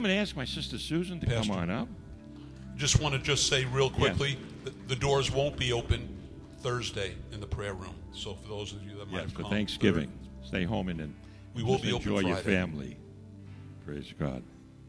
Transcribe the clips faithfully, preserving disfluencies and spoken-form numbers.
I'm going to ask my sister Susan to Pastor. come on up. Just want to just say real quickly, Yes. that the doors won't be open Thursday in the prayer room. So for those of you that might Yes, have for come, Thanksgiving. third, Stay home and then We will just be open enjoy your Friday. family. Praise God.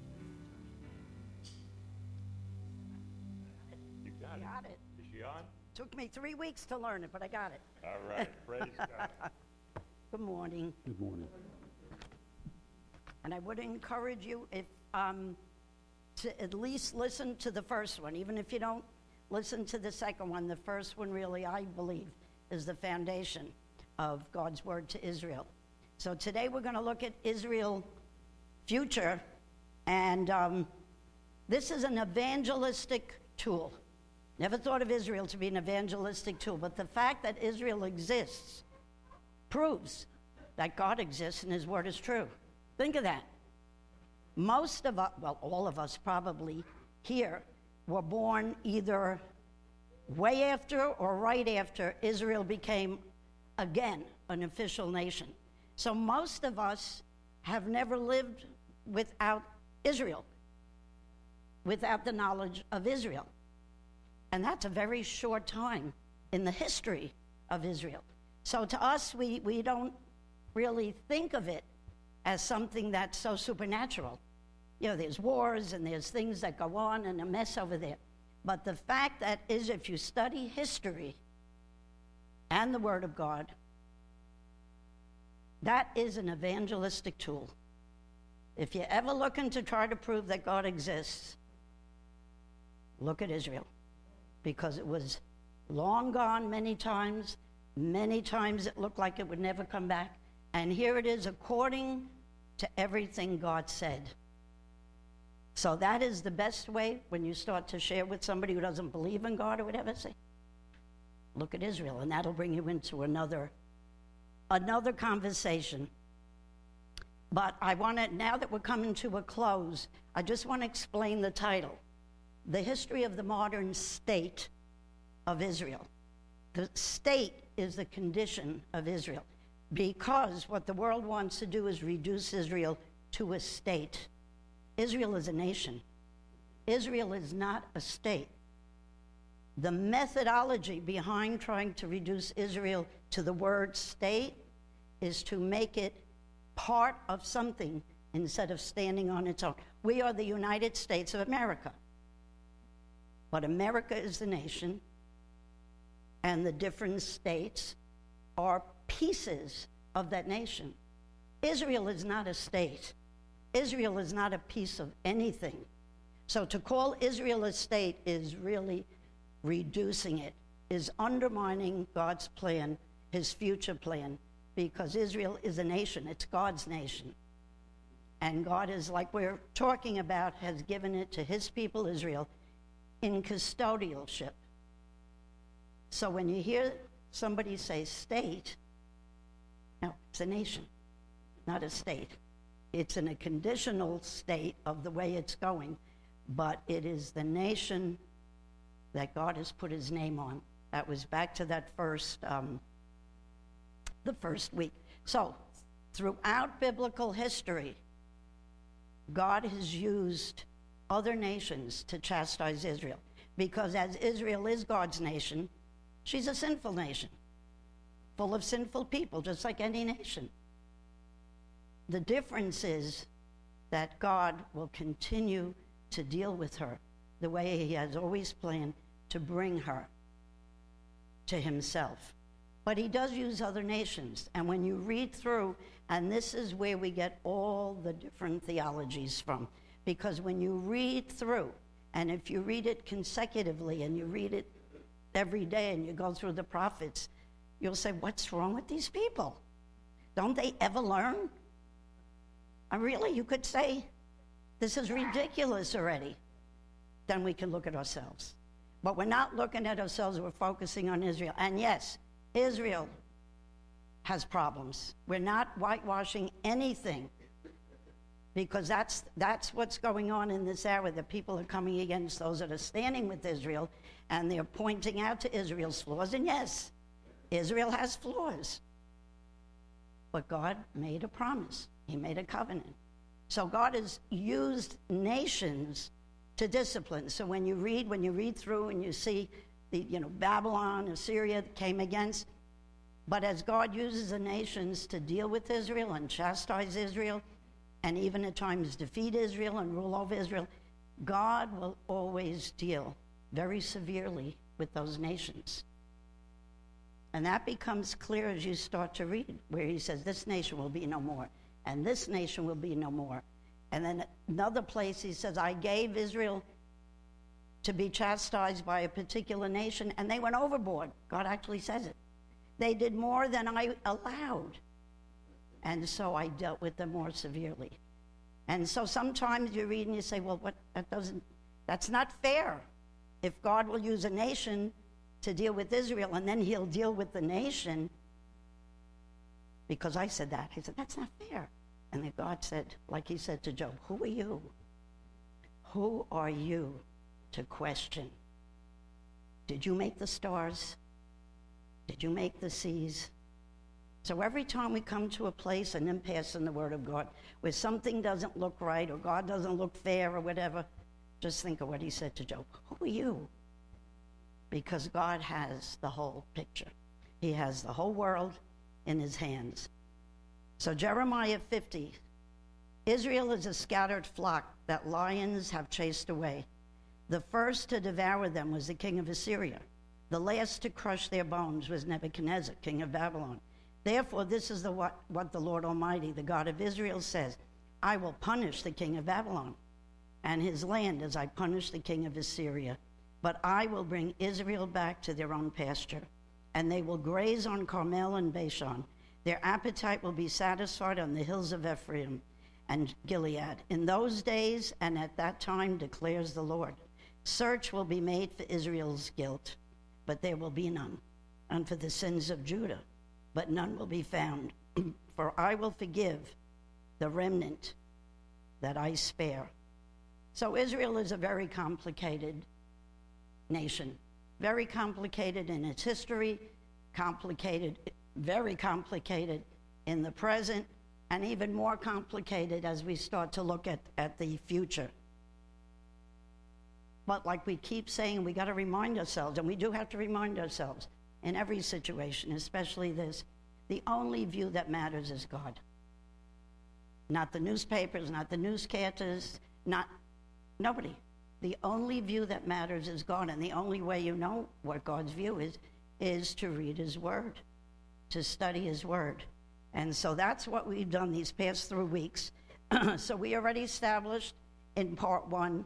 You got it. Got it. Is she on? Took me three weeks to learn it, but I got it. All right. Praise God. Good morning. Good morning. And I would encourage you if um, to at least listen to the first one, even if you don't listen to the second one. The first one really, I believe, is the foundation of God's word to Israel. So today we're going to look at Israel future, and um, this is an evangelistic tool. Never thought of Israel to be an evangelistic tool, but the fact that Israel exists proves that God exists and his word is true. Think of that. Most of us, well, all of us probably here, were born either way after or right after Israel became, again, an official nation. So most of us have never lived without Israel, without the knowledge of Israel. And that's a very short time in the history of Israel. So to us, we, we don't really think of it as something that's so supernatural. You know, there's wars and there's things that go on and a mess over there. But the fact that is, if you study history and the Word of God, that is an evangelistic tool. If you're ever looking to try to prove that God exists, look at Israel. Because it was long gone many times. Many times it looked like it would never come back. And here it is according to everything God said. So that is the best way when you start to share with somebody who doesn't believe in God or whatever. Say, look at Israel, and that'll bring you into another, another conversation. But I want to, now that we're coming to a close, I just want to explain the title. The history of the modern state of Israel. The state is the condition of Israel, because what the world wants to do is reduce Israel to a state. Israel is a nation. Israel is not a state. The methodology behind trying to reduce Israel to the word state is to make it part of something instead of standing on its own. We are the United States of America. But America is the nation, and the different states are pieces of that nation. Israel is not a state. Israel is not a piece of anything. So to call Israel a state is really reducing it, is undermining God's plan, his future plan, because Israel is a nation. It's God's nation. And God is, like we're talking about, has given it to his people, Israel, in custodialship. So when you hear somebody say state, no, it's a nation, not a state. It's in a conditional state of the way it's going, but it is the nation that God has put his name on. That was back to that first, um, the first week. So throughout biblical history, God has used other nations to chastise Israel, because as Israel is God's nation, she's a sinful nation, full of sinful people, just like any nation. The difference is that God will continue to deal with her the way he has always planned, to bring her to himself. But he does use other nations. And when you read through, and this is where we get all the different theologies from, because when you read through, and if you read it consecutively and you read it every day and you go through the prophets, you'll say, what's wrong with these people? Don't they ever learn? And really, you could say, this is ridiculous already. Then we can look at ourselves. But we're not looking at ourselves, we're focusing on Israel. And yes, Israel has problems. We're not whitewashing anything, because that's that's what's going on in this hour. The people are coming against those that are standing with Israel, and they're pointing out to Israel's flaws. And yes, Israel has flaws. But God made a promise. He made a covenant. So God has used nations to discipline. So when you read, when you read through and you see the, you know, Babylon, Assyria came against, but as God uses the nations to deal with Israel and chastise Israel, and even at times defeat Israel and rule over Israel, God will always deal very severely with those nations. And that becomes clear as you start to read, where he says, this nation will be no more, and this nation will be no more. And then another place he says, I gave Israel to be chastised by a particular nation, and they went overboard. God actually says it. They did more than I allowed, and so I dealt with them more severely. And so sometimes you read and you say, well, what, that doesn't, that's not fair. If God will use a nation to deal with Israel, and then he'll deal with the nation, because I said that. He said, that's not fair. And then God said, like he said to Job, who are you? Who are you to question? Did you make the stars? Did you make the seas? So every time we come to a place, an impasse in the Word of God, where something doesn't look right or God doesn't look fair or whatever, just think of what he said to Job. Who are you? Because God has the whole picture. He has the whole world in his hands. So Jeremiah fifty, Israel is a scattered flock that lions have chased away. The first to devour them was the king of Assyria. The last to crush their bones was Nebuchadnezzar, king of Babylon. Therefore, this is the what, what the Lord Almighty, the God of Israel, says. I will punish the king of Babylon and his land as I punish the king of Assyria. But I will bring Israel back to their own pasture, and they will graze on Carmel and Bashan. Their appetite will be satisfied on the hills of Ephraim and Gilead. In those days and at that time, declares the Lord, search will be made for Israel's guilt, but there will be none, and for the sins of Judah, but none will be found. For I will forgive the remnant that I spare. So Israel is a very complicated nation, very complicated in its history, complicated, very complicated in the present, and even more complicated as we start to look at, at the future. But like we keep saying, we got to remind ourselves, and we do have to remind ourselves in every situation, especially this, the only view that matters is God. Not the newspapers, not the newscasters, not nobody. The only view that matters is God, and the only way you know what God's view is, is to read his word, to study his word. And so that's what we've done these past three weeks. So we already established in part one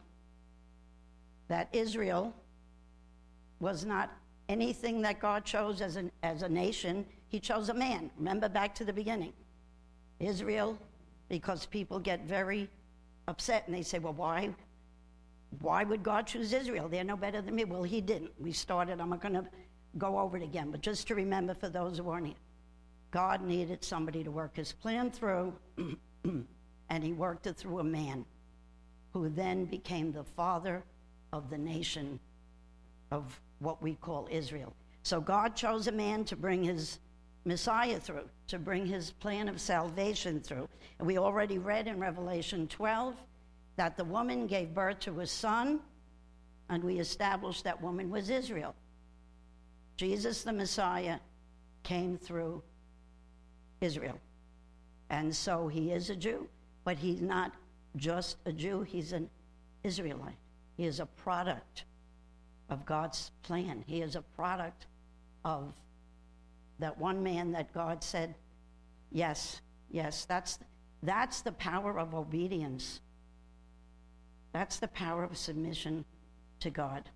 that Israel was not anything that God chose as, an, as a nation. He chose a man. Remember back to the beginning. Israel, because people get very upset and they say, well, why? Why would God choose Israel? They're no better than me. Well, he didn't. We started, I'm not going to go over it again, but just to remember for those who aren't here, God needed somebody to work his plan through, and he worked it through a man who then became the father of the nation of what we call Israel. So God chose a man to bring his Messiah through, to bring his plan of salvation through. And we already read in Revelation twelve that the woman gave birth to a son, and we established that woman was Israel. Jesus, the Messiah, came through Israel. And so he is a Jew, but he's not just a Jew, he's an Israelite. He is a product of God's plan. He is a product of that one man that God said, yes, yes, that's, that's the power of obedience. That's the power of submission to God.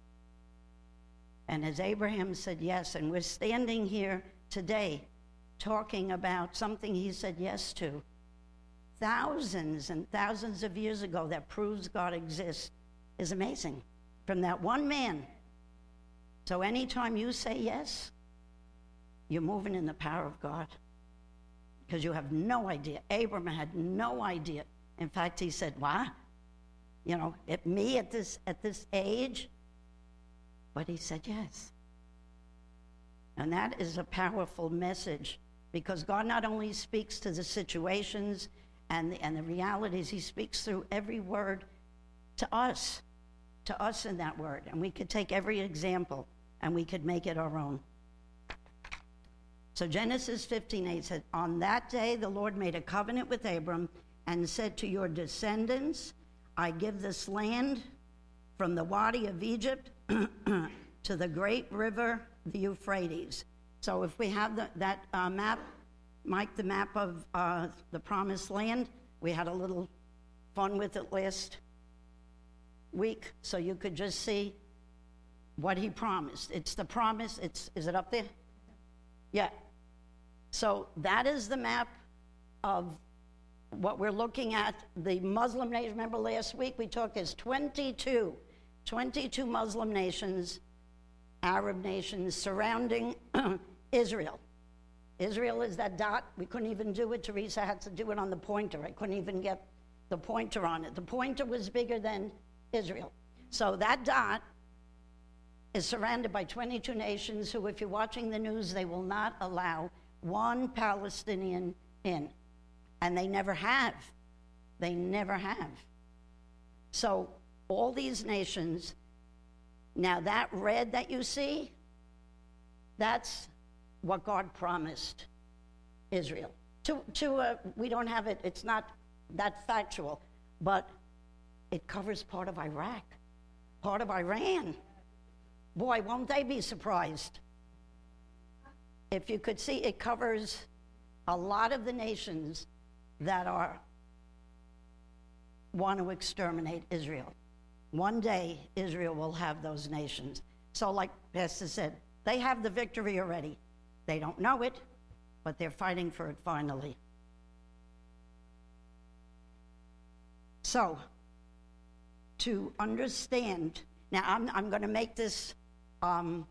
And as Abraham said yes, and we're standing here today talking about something he said yes to thousands and thousands of years ago that proves God exists, is amazing. From that one man. So anytime you say yes, you're moving in the power of God. Because you have no idea. Abraham had no idea. In fact, he said, what? You know, at me at this at this age? But he said yes. And that is a powerful message, because God not only speaks to the situations And the, and the reality is he speaks through every word to us, to us in that word. And we could take every example and we could make it our own. So Genesis fifteen eight said, on that day the Lord made a covenant with Abram and said to your descendants, I give this land from the Wadi of Egypt to the great river, the Euphrates. So if we have the, that uh, map, Mike, the map of uh, the promised land, we had a little fun with it last week, so you could just see what he promised. It's the promise. It's is it up there? Yeah. So that is the map of what we're looking at. The Muslim nation, remember last week we talked, there's twenty-two, twenty-two Muslim nations, Arab nations surrounding Israel. Israel is that dot. We couldn't even do it. Teresa had to do it on the pointer. I couldn't even get the pointer on it. The pointer was bigger than Israel. So that dot is surrounded by twenty-two nations who, if you're watching the news, they will not allow one Palestinian in. And they never have. They never have. So all these nations, now that red that you see, that's what God promised Israel. To, to uh, we don't have it, it's not that factual, but it covers part of Iraq, part of Iran. Boy, won't they be surprised? If you could see, it covers a lot of the nations that are want to exterminate Israel. One day, Israel will have those nations. So like Pastor said, they have the victory already. They don't know it, but they're fighting for it finally. So, to understand, now I'm, I'm going to make this um,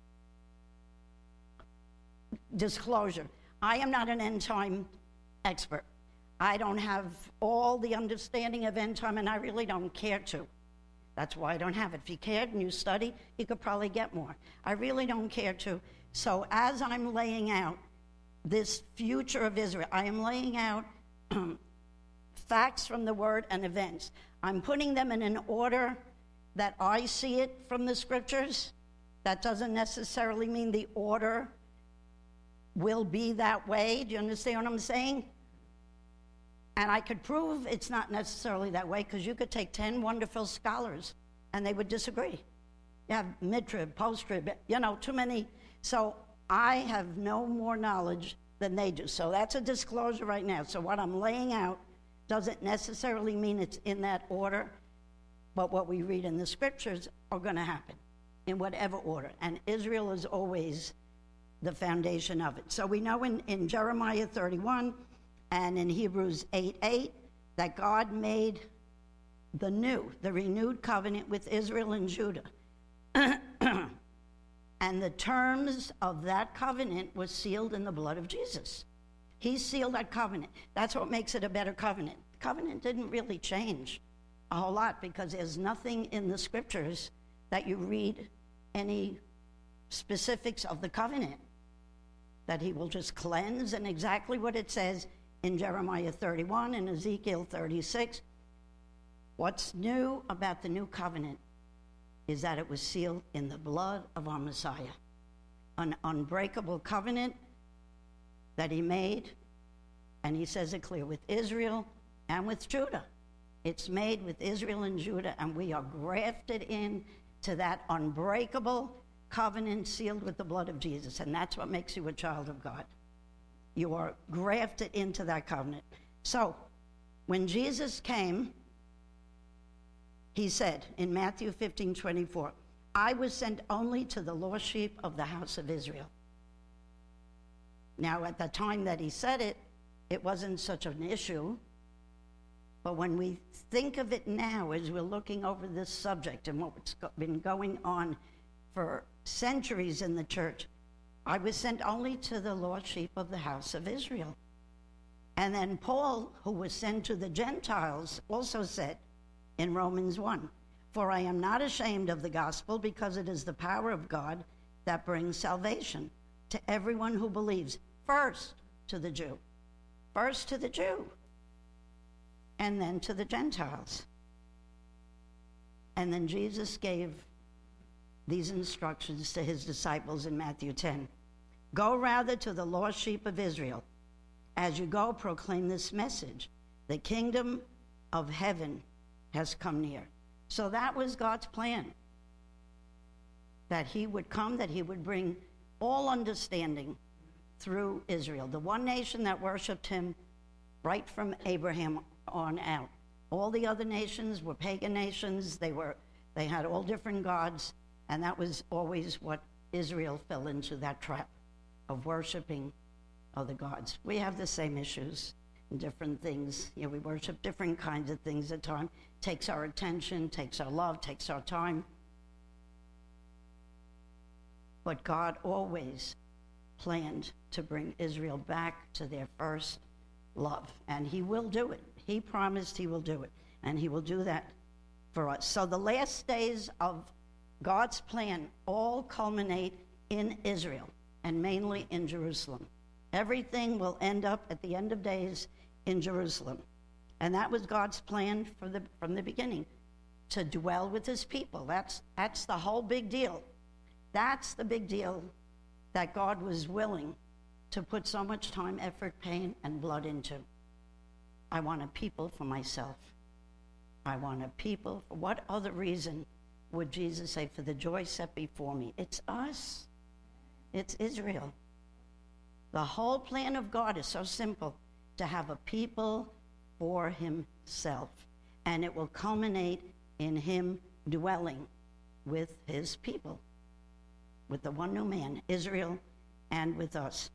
disclosure. I am not an end time expert. I don't have all the understanding of end time, and I really don't care to. That's why I don't have it. If you cared and you study, you could probably get more. I really don't care to. So as I'm laying out this future of Israel, I am laying out facts from the Word and events. I'm putting them in an order that I see it from the Scriptures. That doesn't necessarily mean the order will be that way. Do you understand what I'm saying? And I could prove it's not necessarily that way, because you could take ten wonderful scholars and they would disagree. You have mid-trib, post-trib, you know, too many. So I have no more knowledge than they do. So that's a disclosure right now. So what I'm laying out doesn't necessarily mean it's in that order, but what we read in the Scriptures are going to happen in whatever order. And Israel is always the foundation of it. So we know in, in Jeremiah thirty-one and in Hebrews eight eight that God made the new, the renewed covenant with Israel and Judah. And the terms of that covenant was sealed in the blood of Jesus. He sealed that covenant. That's what makes it a better covenant. The covenant didn't really change a whole lot, because there's nothing in the Scriptures that you read any specifics of the covenant that he will just cleanse, and exactly what it says in Jeremiah thirty-one and Ezekiel thirty-six. What's new about the new covenant is that it was sealed in the blood of our Messiah. An unbreakable covenant that he made, and he says it clear, with Israel and with Judah. It's made with Israel and Judah, and we are grafted in to that unbreakable covenant sealed with the blood of Jesus, and that's what makes you a child of God. You are grafted into that covenant. So, when Jesus came, he said in Matthew fifteen twenty-four, I was sent only to the lost sheep of the house of Israel. Now, at the time that he said it, it wasn't such an issue. But when we think of it now, as we're looking over this subject and what's been going on for centuries in the church, I was sent only to the lost sheep of the house of Israel. And then Paul, who was sent to the Gentiles, also said in Romans one, for I am not ashamed of the gospel, because it is the power of God that brings salvation to everyone who believes, first to the Jew. First to the Jew. and then to the Gentiles. And then Jesus gave these instructions to his disciples in Matthew ten. Go rather to the lost sheep of Israel. As you go, proclaim this message. The kingdom of heaven has come near. So that was God's plan. That he would come, that he would bring all understanding through Israel, the one nation that worshiped him right from Abraham on out. All the other nations were pagan nations. They were, they had all different gods, and that was always what Israel fell into, that trap of worshiping other gods. We have the same issues and different things. You know, we worship different kinds of things at times. Takes our attention, takes our love, takes our time. But God always planned to bring Israel back to their first love, and he will do it. He promised he will do it, and he will do that for us. So the last days of God's plan all culminate in Israel, and mainly in Jerusalem. Everything will end up at the end of days in Jerusalem. And that was God's plan for the, from the beginning, to dwell with his people. That's, that's the whole big deal. That's the big deal that God was willing to put so much time, effort, pain, and blood into. I want a people for myself. I want a people. For what other reason would Jesus say, for the joy set before me? It's us. It's Israel. The whole plan of God is so simple, to have a people for himself. And it will culminate in him dwelling with his people, with the one new man, Israel, and with us.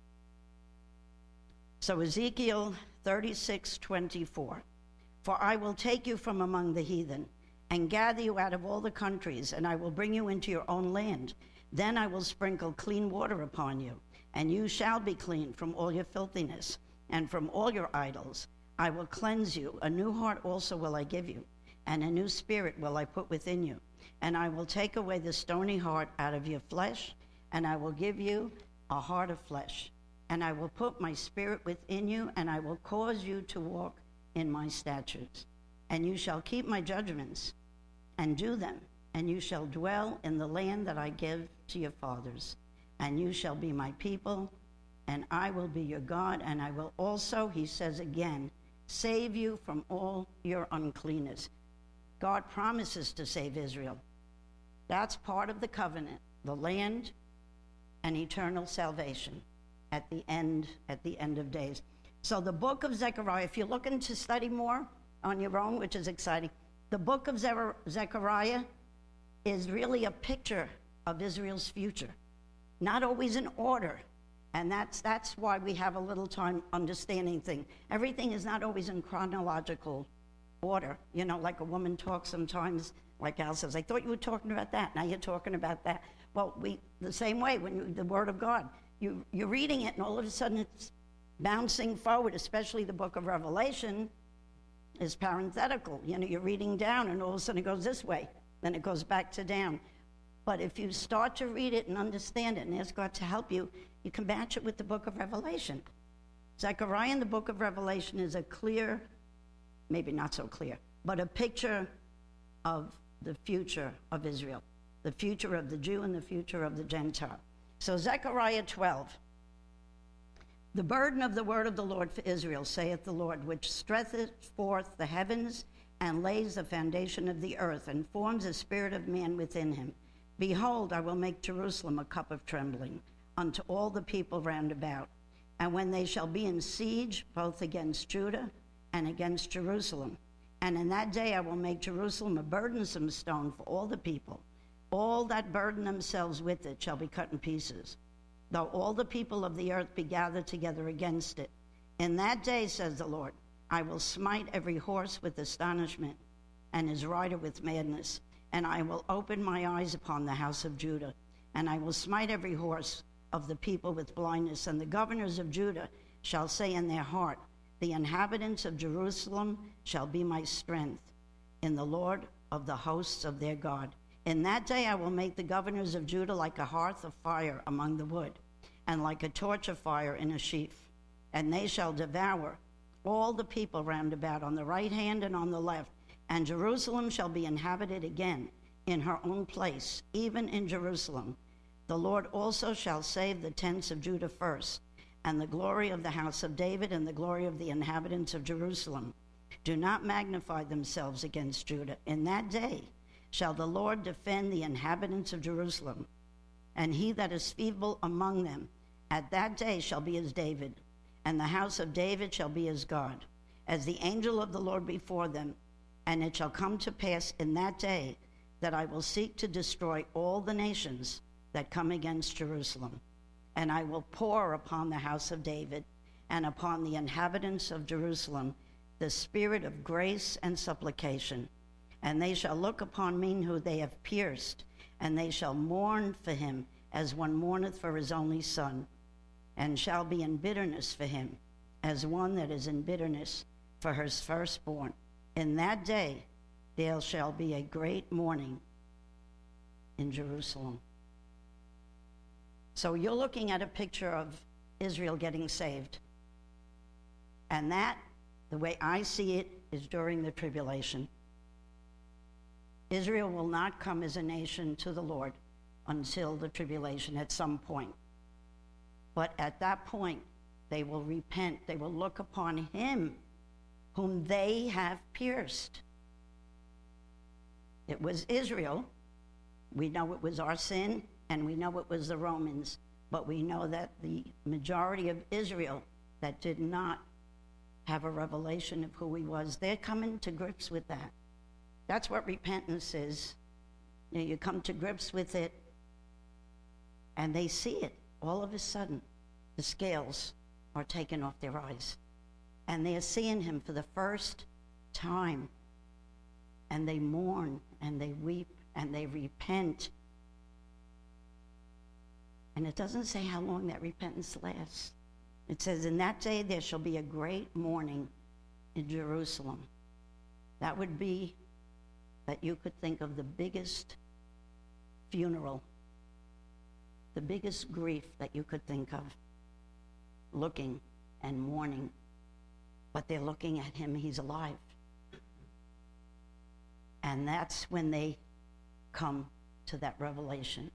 So Ezekiel thirty-six twenty-four, for I will take you from among the heathen and gather you out of all the countries, and I will bring you into your own land. Then I will sprinkle clean water upon you, and you shall be clean from all your filthiness and from all your idols. I will cleanse you. A new heart also will I give you, and a new spirit will I put within you. And I will take away the stony heart out of your flesh, and I will give you a heart of flesh. And I will put my spirit within you, and I will cause you to walk in my statutes. And you shall keep my judgments and do them, and you shall dwell in the land that I give to your fathers. And you shall be my people, and I will be your God, and I will also, he says again, save you from all your uncleanness. God promises to save Israel. That's part of the covenant, the land and eternal salvation at the end, at the end of days. So the book of Zechariah, if you're looking to study more on your own, which is exciting, the book of Ze- Zechariah is really a picture of Israel's future, not always in order. And that's that's why we have a little time understanding things. Everything is not always in chronological order. You know, like a woman talks sometimes, like Al says, I thought you were talking about that. Now you're talking about that. Well, we the same way when you, the Word of God, you, you're reading it and all of a sudden it's bouncing forward, especially the book of Revelation is parenthetical. You know, you're reading down and all of a sudden it goes this way, then it goes back to down. But if you start to read it and understand it and ask God to help you, you can match it with the book of Revelation. Zechariah in the book of Revelation is a clear, maybe not so clear, but a picture of the future of Israel, the future of the Jew and the future of the Gentile. So Zechariah twelve, the burden of the word of the Lord for Israel, saith the Lord, which stretcheth forth the heavens and lays the foundation of the earth and forms the spirit of man within him. Behold, I will make Jerusalem a cup of trembling unto all the people round about. And when they shall be in siege, both against Judah and against Jerusalem, and in that day I will make Jerusalem a burdensome stone for all the people. All that burden themselves with it shall be cut in pieces, though all the people of the earth be gathered together against it. In that day, says the Lord, I will smite every horse with astonishment, and his rider with madness. And I will open my eyes upon the house of Judah, and I will smite every horse of the people with blindness. And the governors of Judah shall say in their heart, the inhabitants of Jerusalem shall be my strength in the Lord of the hosts of their God. In that day I will make the governors of Judah like a hearth of fire among the wood, and like a torch of fire in a sheaf. And they shall devour all the people round about on the right hand and on the left. And Jerusalem shall be inhabited again in her own place, even in Jerusalem. The Lord also shall save the tents of Judah first, and the glory of the house of David and the glory of the inhabitants of Jerusalem. Do not magnify themselves against Judah. In that day shall the Lord defend the inhabitants of Jerusalem, and he that is feeble among them at that day shall be as David, and the house of David shall be as God, as the angel of the Lord before them. And it shall come to pass in that day that I will seek to destroy all the nations that come against Jerusalem. And I will pour upon the house of David and upon the inhabitants of Jerusalem the spirit of grace and supplication. And they shall look upon me who they have pierced, and they shall mourn for him as one mourneth for his only son, and shall be in bitterness for him, as one that is in bitterness for his firstborn. In that day there shall be a great mourning in Jerusalem. So you're looking at a picture of Israel getting saved. And that, the way I see it, is during the tribulation. Israel will not come as a nation to the Lord until the tribulation at some point. But at that point, they will repent. They will look upon him whom they have pierced. It was Israel. We know it was our sin, and we know it was the Romans. But we know that the majority of Israel that did not have a revelation of who he was, they're coming to grips with that. That's what repentance is. You know, you come to grips with it, and they see it. All of a sudden, the scales are taken off their eyes, and they're seeing him for the first time, and they mourn, and they weep, and they repent. And it doesn't say how long that repentance lasts. It says, in that day there shall be a great mourning in Jerusalem. That would be that you could think of the biggest funeral, the biggest grief that you could think of, looking and mourning. But they're looking at him, he's alive. And that's when they come to that revelation.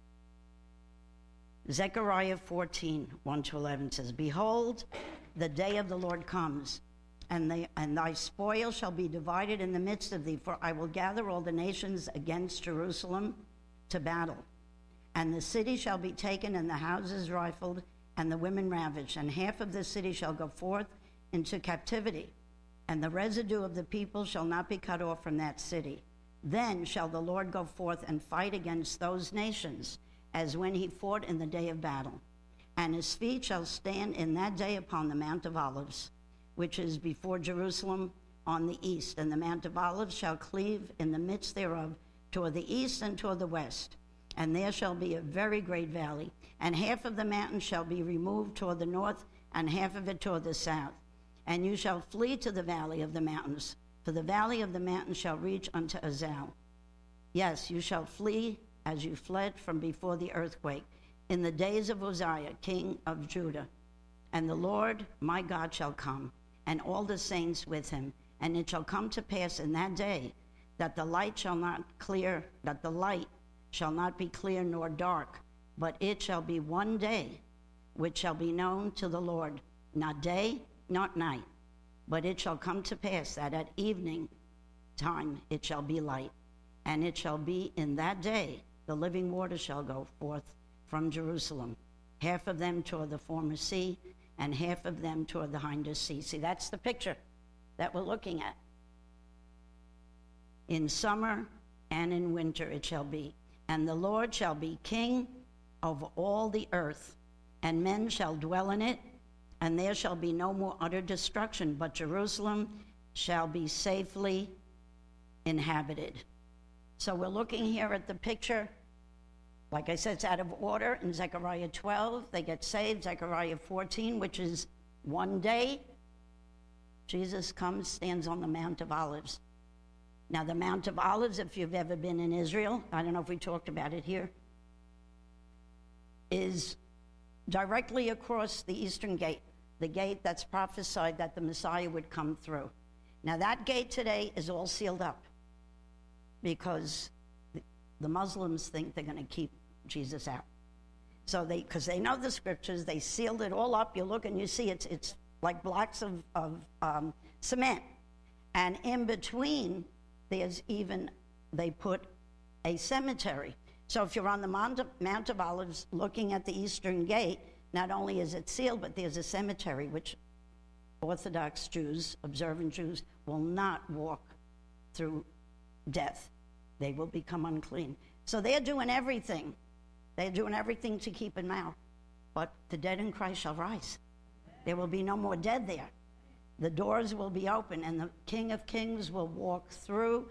Zechariah fourteen, one to eleven says, behold, the day of the Lord comes, and, they, and thy spoil shall be divided in the midst of thee, for I will gather all the nations against Jerusalem to battle. And the city shall be taken, and the houses rifled, and the women ravaged, and half of the city shall go forth into captivity, and the residue of the people shall not be cut off from that city. Then shall the Lord go forth and fight against those nations, as when he fought in the day of battle. And his feet shall stand in that day upon the Mount of Olives, which is before Jerusalem on the east. And the Mount of Olives shall cleave in the midst thereof toward the east and toward the west. And there shall be a very great valley, and half of the mountain shall be removed toward the north, and half of it toward the south. And you shall flee to the valley of the mountains, for the valley of the mountains shall reach unto Azal. Yes, you shall flee as you fled from before the earthquake, in the days of Uzziah, king of Judah. And the Lord my God shall come, and all the saints with him. And it shall come to pass in that day that the light shall not clear, that the light shall not be clear nor dark, but it shall be one day which shall be known to the Lord, not day, not night. But it shall come to pass that at evening time it shall be light. And it shall be in that day the living water shall go forth from Jerusalem, half of them toward the former sea, and half of them toward the hinder sea. See, that's the picture that we're looking at. In summer and in winter it shall be. And the Lord shall be king of all the earth, and men shall dwell in it, and there shall be no more utter destruction, but Jerusalem shall be safely inhabited. So we're looking here at the picture. Like I said, it's out of order. In Zechariah twelve, they get saved. Zechariah fourteen, which is one day, Jesus comes, stands on the Mount of Olives. Now, the Mount of Olives, if you've ever been in Israel, I don't know if we talked about it here, is directly across the Eastern Gate the gate that's prophesied that the Messiah would come through. Now that gate today is all sealed up because the Muslims think they're going to keep Jesus out. So they, because they know the scriptures, they sealed it all up. You look and you see it's it's like blocks of, of um, cement. And in between, there's even, they put a cemetery. So if you're on the Mount of, Mount of Olives looking at the eastern gate, not only is it sealed, but there's a cemetery, which Orthodox Jews, observant Jews, will not walk through death. They will become unclean. So they're doing everything. They're doing everything to keep him out. But the dead in Christ shall rise. There will be no more dead there. The doors will be open, and the King of Kings will walk through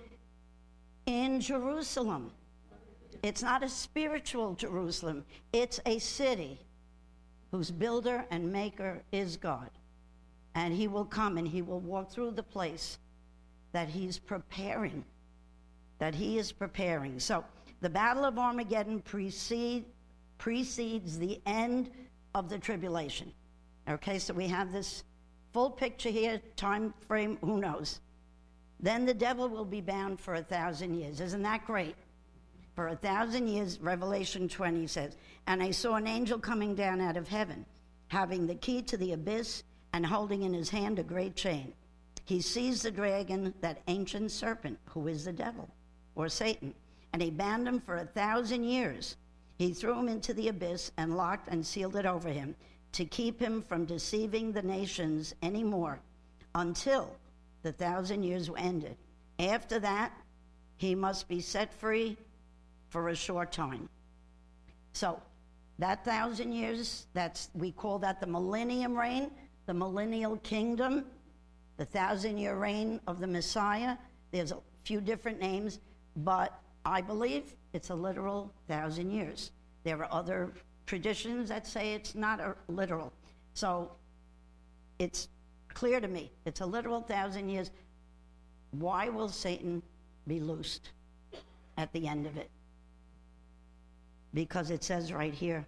in Jerusalem. It's not a spiritual Jerusalem. It's a city whose builder and maker is God. And he will come and he will walk through the place that he's preparing, that he is preparing. So the Battle of Armageddon precede, precedes the end of the tribulation. Okay, so we have this full picture here, time frame, who knows. Then the devil will be bound for a thousand years. Isn't that great? For a thousand years, Revelation twenty says, and I saw an angel coming down out of heaven, having the key to the abyss and holding in his hand a great chain. He seized the dragon, that ancient serpent, who is the devil, or Satan, and he bound him for a thousand years. He threw him into the abyss and locked and sealed it over him to keep him from deceiving the nations anymore until the thousand years were ended. After that, he must be set free for a short time. So that thousand years, that's, we call that the millennium reign, the millennial kingdom, the thousand year reign of the Messiah. There's a few different names, but I believe it's a literal thousand years. There are other traditions that say it's not a literal. So it's clear to me, it's a literal thousand years. Why will Satan be loosed at the end of it? Because it says right here,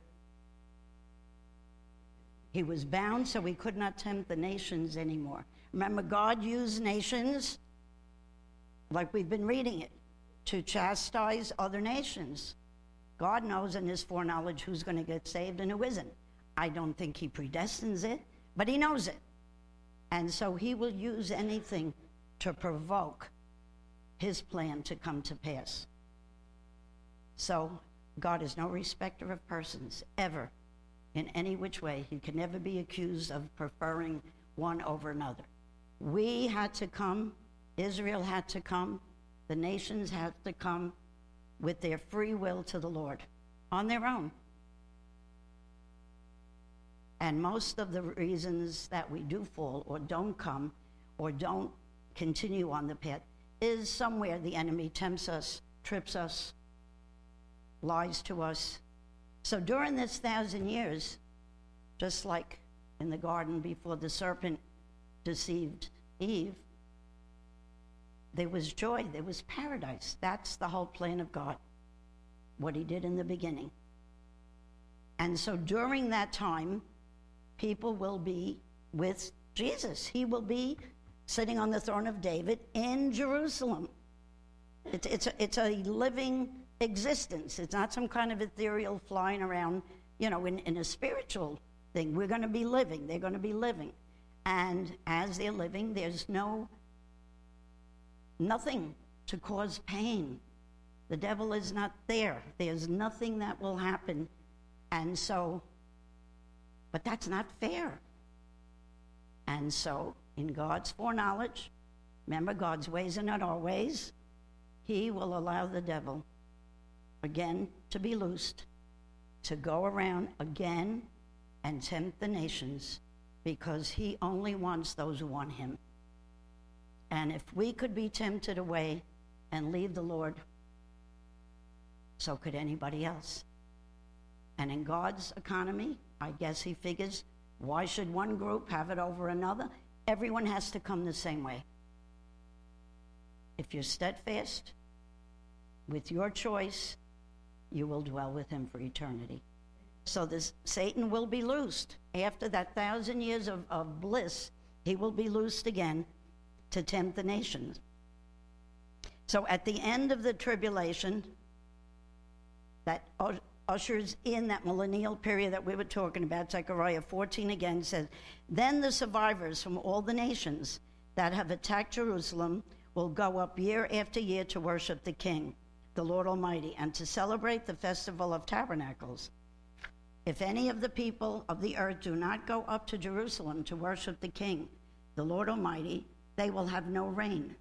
he was bound so he could not tempt the nations anymore. Remember, God used nations, like we've been reading it, to chastise other nations. God knows in his foreknowledge who's going to get saved and who isn't. I don't think he predestines it, but he knows it. And so he will use anything to provoke his plan to come to pass. So God is no respecter of persons, ever, in any which way. He can never be accused of preferring one over another. We had to come, Israel had to come, the nations had to come with their free will to the Lord on their own. And most of the reasons that we do fall or don't come or don't continue on the path is somewhere the enemy tempts us, trips us, lies to us. So during this thousand years, just like in the garden before the serpent deceived Eve, there was joy, there was paradise. That's the whole plan of God, what he did in the beginning. And so during that time, people will be with Jesus. He will be sitting on the throne of David in Jerusalem. It's, it's, a, it's a living existence. It's not some kind of ethereal flying around, you know, in, in a spiritual thing. We're going to be living. They're going to be living. And as they're living, there's no nothing to cause pain. The devil is not there. There's nothing that will happen. And so, but that's not fair. And so, in God's foreknowledge, remember, God's ways are not our ways, he will allow the devil again to be loosed, to go around again and tempt the nations, because he only wants those who want him. And if we could be tempted away and leave the Lord, so could anybody else. And in God's economy, I guess he figures, why should one group have it over another? Everyone has to come the same way. If you're steadfast with your choice, you will dwell with him for eternity. So this Satan will be loosed. After that thousand years of, of bliss, he will be loosed again to tempt the nations. So at the end of the tribulation, that ushers in that millennial period that we were talking about, Zechariah fourteen again says, then the survivors from all the nations that have attacked Jerusalem will go up year after year to worship the King, the Lord Almighty, and to celebrate the Festival of Tabernacles. If any of the people of the earth do not go up to Jerusalem to worship the King, the Lord Almighty, they will have no rain.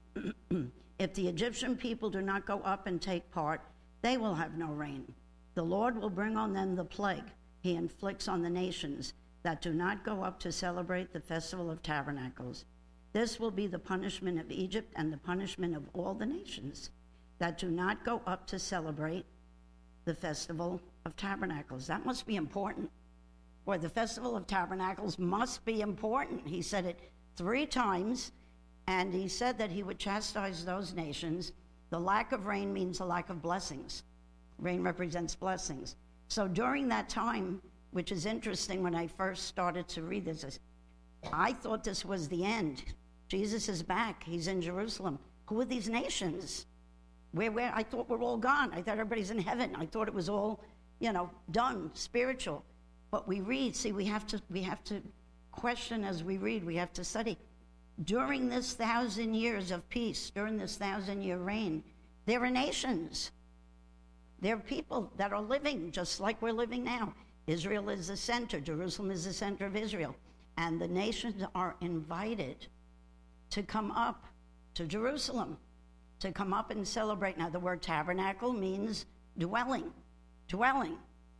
If the Egyptian people do not go up and take part, they will have no rain. The Lord will bring on them the plague he inflicts on the nations that do not go up to celebrate the Festival of Tabernacles. This will be the punishment of Egypt and the punishment of all the nations that do not go up to celebrate the Festival of Tabernacles. That must be important. Boy, the Festival of Tabernacles must be important. He said it three times, and he said that he would chastise those nations. The lack of rain means a lack of blessings. Rain represents blessings. So during that time, which is interesting, when I first started to read this, I thought this was the end. Jesus is back. He's in Jerusalem. Who are these nations? Where, where? I thought we're all gone. I thought everybody's in heaven. I thought it was all, you know, done, spiritual. But we read, see, we have to, we have to question as we read. We have to study. During this thousand years of peace, during this thousand-year reign, there are nations. There are people that are living just like we're living now. Israel is the center. Jerusalem is the center of Israel. And the nations are invited to come up to Jerusalem, to come up and celebrate. Now, the word tabernacle means dwelling, dwelling.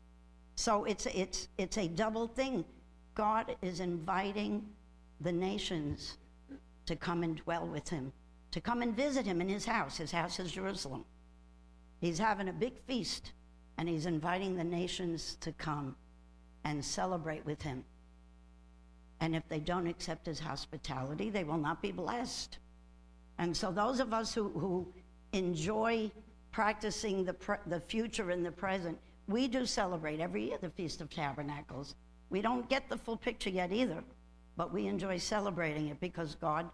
So it's, it's, it's a double thing. God is inviting the nations to come and dwell with him, to come and visit him in his house. His house is Jerusalem. He's having a big feast, and he's inviting the nations to come and celebrate with him. And if they don't accept his hospitality, they will not be blessed. And so those of us who, who enjoy practicing the, pre- the future and the present, we do celebrate every year the Feast of Tabernacles. We don't get the full picture yet either, but we enjoy celebrating it because God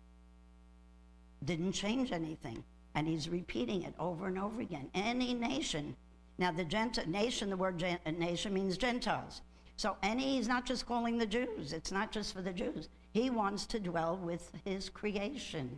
didn't change anything. And he's repeating it over and over again. Any nation. Now, the Gent- nation, the word gen- nation means Gentiles. So any, he's not just calling the Jews. It's not just for the Jews. He wants to dwell with his creation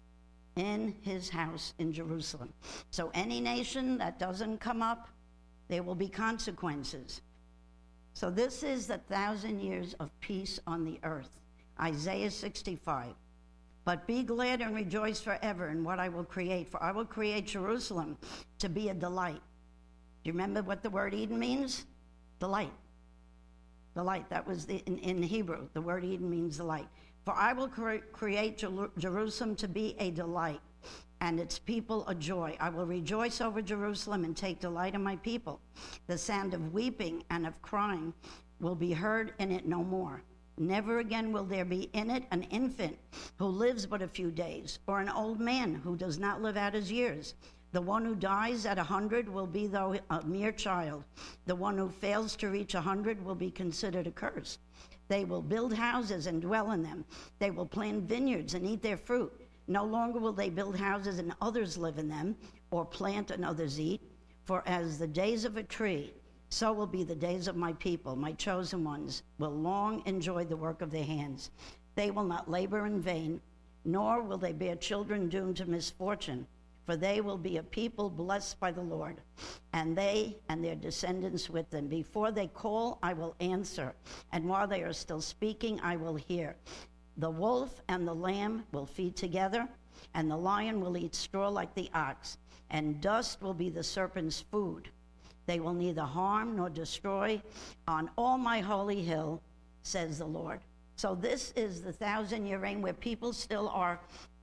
in his house in Jerusalem. So any nation that doesn't come up, there will be consequences. So this is the thousand years of peace on the earth. Isaiah sixty-five. But be glad and rejoice forever in what I will create, for I will create Jerusalem to be a delight. Do you remember what the word Eden means? Delight. Delight. That was the, in, in Hebrew. The word Eden means delight. For I will cre- create Jer- Jerusalem to be a delight, and its people a joy. I will rejoice over Jerusalem and take delight in my people. The sound of weeping and of crying will be heard in it no more. Never again will there be in it an infant who lives but a few days, or an old man who does not live out his years. The one who dies at a hundred will be though a mere child. The one who fails to reach a hundred will be considered accursed. They will build houses and dwell in them. They will plant vineyards and eat their fruit. No longer will they build houses and others live in them, or plant and others eat. For as the days of a tree, so will be the days of my people. My chosen ones will long enjoy the work of their hands. They will not labor in vain, nor will they bear children doomed to misfortune. For they will be a people blessed by the Lord, and they and their descendants with them. Before they call, I will answer, and while they are still speaking, I will hear. The wolf and the lamb will feed together, and the lion will eat straw like the ox, and dust will be the serpent's food. They will neither harm nor destroy on all my holy hill, says the Lord. So this is the thousand-year reign where people still are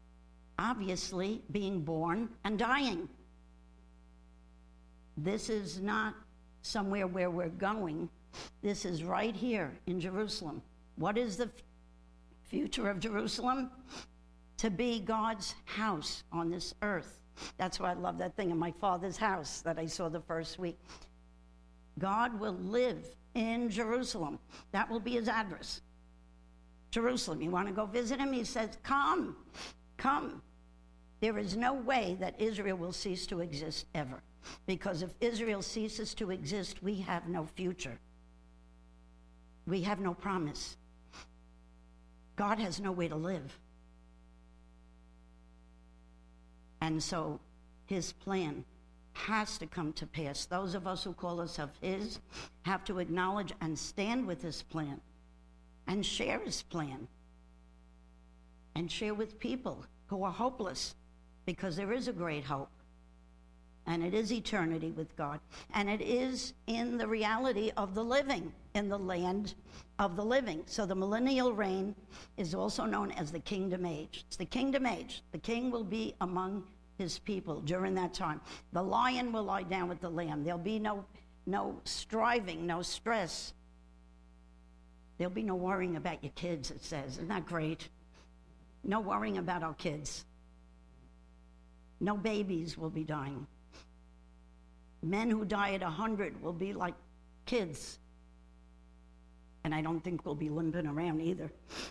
obviously being born and dying. This is not somewhere where we're going. This is right here in Jerusalem. What is the f- future of Jerusalem? To be God's house on this earth. That's why I love that thing in my Father's house that I saw the first week. God will live in Jerusalem. That will be his address. Jerusalem. You want to go visit him? He says, come, come. There is no way that Israel will cease to exist ever. Because if Israel ceases to exist, we have no future. We have no promise. God has no way to live. And so his plan has to come to pass. Those of us who call ourselves his have to acknowledge and stand with his plan and share his plan and share with people who are hopeless, because there is a great hope. And it is eternity with God. And it is in the reality of the living, in the land of the living. So the millennial reign is also known as the kingdom age. It's the kingdom age. The king will be among his people during that time. The lion will lie down with the lamb. There'll be no, no striving, no stress. There'll be no worrying about your kids, it says. Isn't that great? No worrying about our kids. No babies will be dying. Men who die at one hundred will be like kids. And I don't think we'll be limping around either.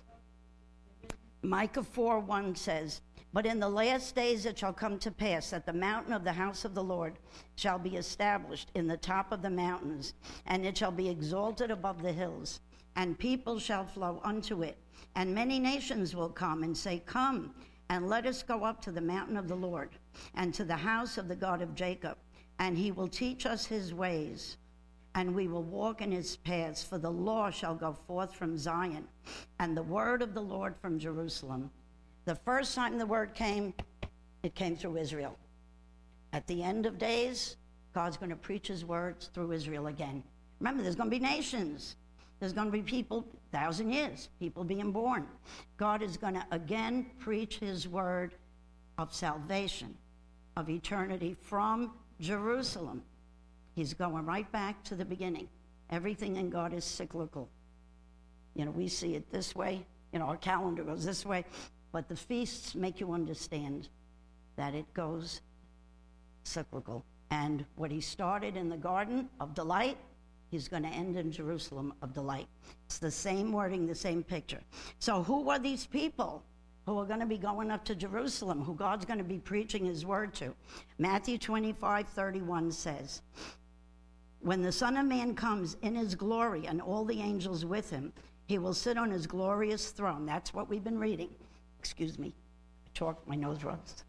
Micah four one says, but in the last days it shall come to pass that the mountain of the house of the Lord shall be established in the top of the mountains, and it shall be exalted above the hills, and people shall flow unto it. And many nations will come and say, come, and let us go up to the mountain of the Lord, and to the house of the God of Jacob. And he will teach us his ways, and we will walk in his paths. For the law shall go forth from Zion, and the word of the Lord from Jerusalem. The first time the word came, it came through Israel. At the end of days, God's going to preach his words through Israel again. Remember, there's going to be nations. There's going to be people, thousand years, people being born. God is going to again preach his word of salvation, of eternity from Jerusalem. He's going right back to the beginning. Everything in God is cyclical. You know, we see it this way. You know, our calendar goes this way. But the feasts make you understand that it goes cyclical. And what he started in the Garden of Delight, he's going to end in Jerusalem of Delight. It's the same wording, the same picture. So who are these people who are going to be going up to Jerusalem, who God's going to be preaching his word to? Matthew twenty-five thirty-one says, when the Son of Man comes in his glory and all the angels with him, he will sit on his glorious throne. That's what we've been reading. Excuse me. I talk, my nose runs.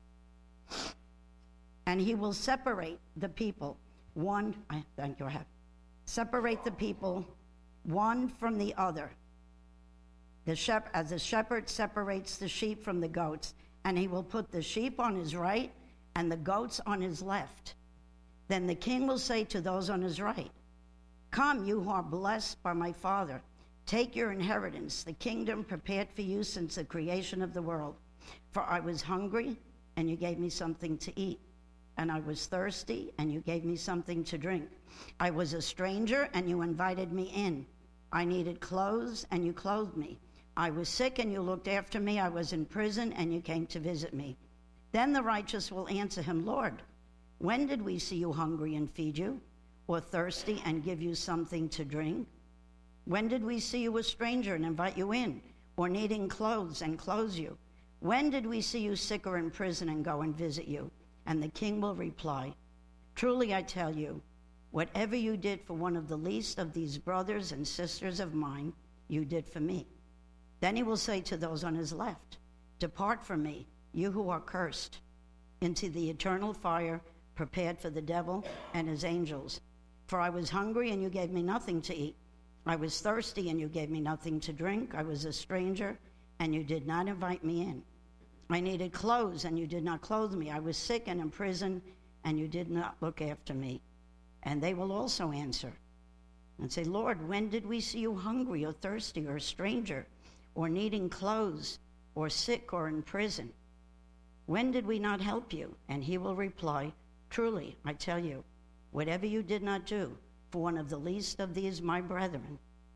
And he will separate the people, one, I thank you, I have. Separate the people, one from the other. The shep- as the shepherd separates the sheep from the goats, and he will put the sheep on his right and the goats on his left. Then the king will say to those on his right, come, you who are blessed by my Father, take your inheritance, the kingdom prepared for you since the creation of the world. For I was hungry, and you gave me something to eat. And I was thirsty, and you gave me something to drink. I was a stranger, and you invited me in. I needed clothes, and you clothed me. I was sick, and you looked after me. I was in prison, and you came to visit me. Then the righteous will answer him, Lord, when did we see you hungry and feed you, or thirsty and give you something to drink? When did we see you a stranger and invite you in, or needing clothes and clothe you? When did we see you sick or in prison and go and visit you? And the king will reply, truly I tell you, whatever you did for one of the least of these brothers and sisters of mine, you did for me. Then he will say to those on his left, depart from me, you who are cursed, into the eternal fire prepared for the devil and his angels. For I was hungry, and you gave me nothing to eat. I was thirsty, and you gave me nothing to drink. I was a stranger, and you did not invite me in. I needed clothes, and you did not clothe me. I was sick and in prison, and you did not look after me. And they will also answer and say, Lord, when did we see you hungry or thirsty or a stranger or needing clothes or sick or in prison? When did we not help you? And he will reply, truly, I tell you, whatever you did not do for one of the least of these my brethren,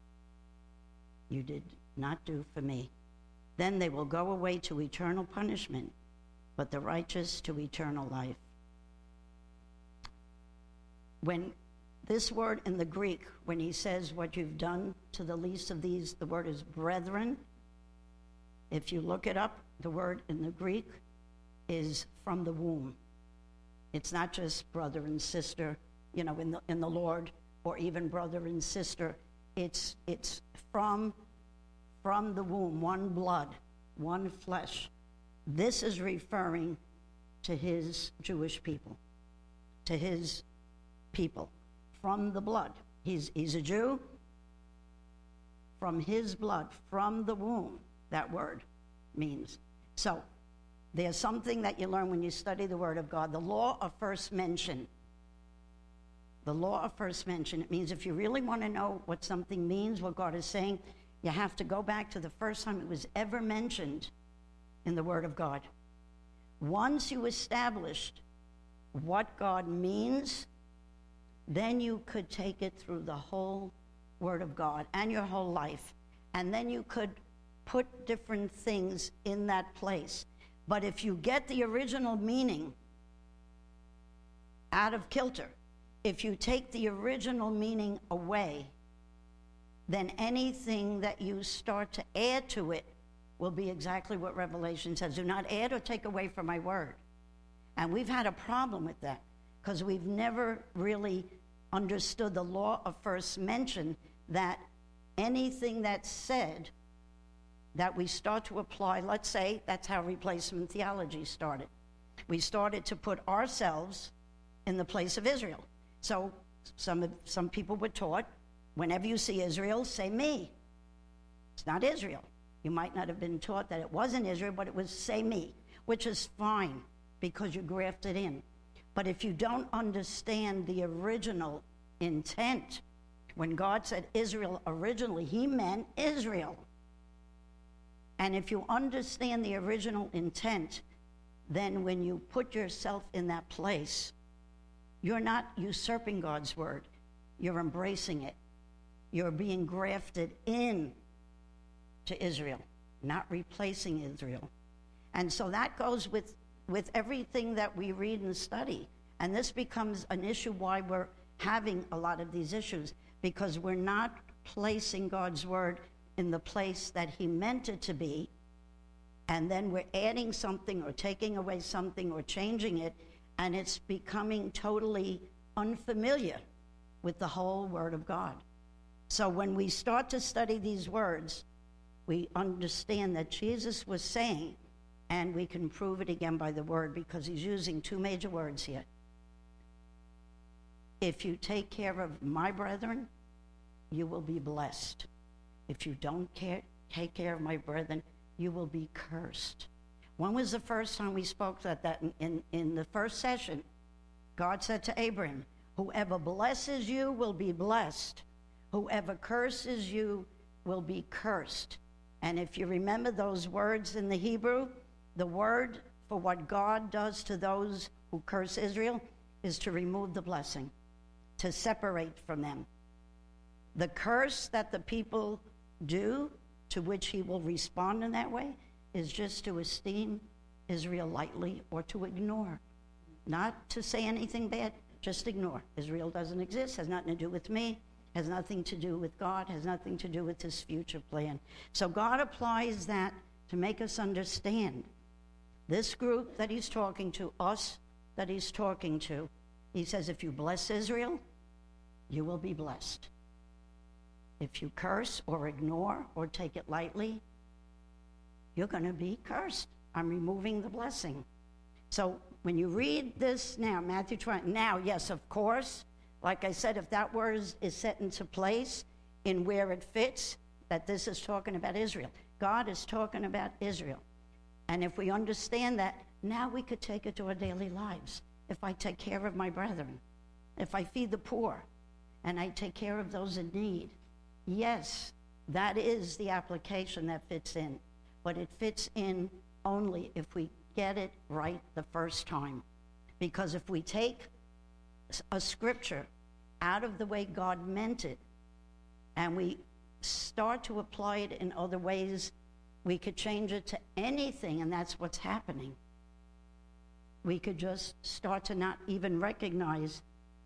you did not do for me. Then they will go away to eternal punishment, but the righteous to eternal life. When This word in the Greek, when he says what you've done to the least of these, the word is brethren. If you look it up, the word in the Greek is from the womb. It's not just brother and sister, you know, in the in the Lord, or even brother and sister. It's it's from from the womb, one blood, one flesh. This is referring to his Jewish people, to his people, from the blood. He's he's a Jew. From his blood, from the womb, that word means. So there's something that you learn when you study the Word of God. The law of first mention. The law of first mention. It means if you really want to know what something means, what God is saying, you have to go back to the first time it was ever mentioned in the Word of God. Once you established what God means, then you could take it through the whole Word of God and your whole life. And then you could put different things in that place. But if you get the original meaning out of kilter, if you take the original meaning away, then anything that you start to add to it will be exactly what Revelation says. Do not add or take away from my word. And we've had a problem with that because we've never really understood the law of first mention, that anything that's said that we start to apply, let's say that's how replacement theology started. We started to put ourselves in the place of Israel. So some, some people were taught, whenever you see Israel, say me. It's not Israel. You might not have been taught that it wasn't Israel, but it was say me, which is fine because you grafted in. But if you don't understand the original intent, when God said Israel originally, he meant Israel. And if you understand the original intent, then when you put yourself in that place, you're not usurping God's word. You're embracing it. You're being grafted in to Israel, not replacing Israel. And so that goes with, with everything that we read and study. And this becomes an issue why we're having a lot of these issues, because we're not placing God's word in the place that he meant it to be, and then we're adding something or taking away something or changing it, and it's becoming totally unfamiliar with the whole Word of God. So when we start to study these words, we understand that Jesus was saying, and we can prove it again by the Word, because he's using two major words here. If you take care of my brethren, you will be blessed. If you don't care, take care of my brethren, you will be cursed. When was the first time we spoke about that? In, in, in the first session, God said to Abraham, whoever blesses you will be blessed. Whoever curses you will be cursed. And if you remember those words in the Hebrew, the word for what God does to those who curse Israel is to remove the blessing, to separate from them. The curse that the people do, to which he will respond in that way, is just to esteem Israel lightly or to ignore. Not to say anything bad, just ignore. Israel doesn't exist, has nothing to do with me, has nothing to do with God, has nothing to do with his future plan. So God applies that to make us understand this group that he's talking to, us that he's talking to. He says, if you bless Israel, you will be blessed. If you curse or ignore or take it lightly, you're going to be cursed. I'm removing the blessing. So when you read this now, Matthew twenty, now, yes, of course, like I said, if that word is, is set into place in where it fits, that this is talking about Israel. God is talking about Israel. And if we understand that, now we could take it to our daily lives. If I take care of my brethren, if I feed the poor, and I take care of those in need, yes, that is the application that fits in. But it fits in only if we get it right the first time. Because if we take a scripture out of the way God meant it, and we start to apply it in other ways, we could change it to anything, and that's what's happening. We could just start to not even recognize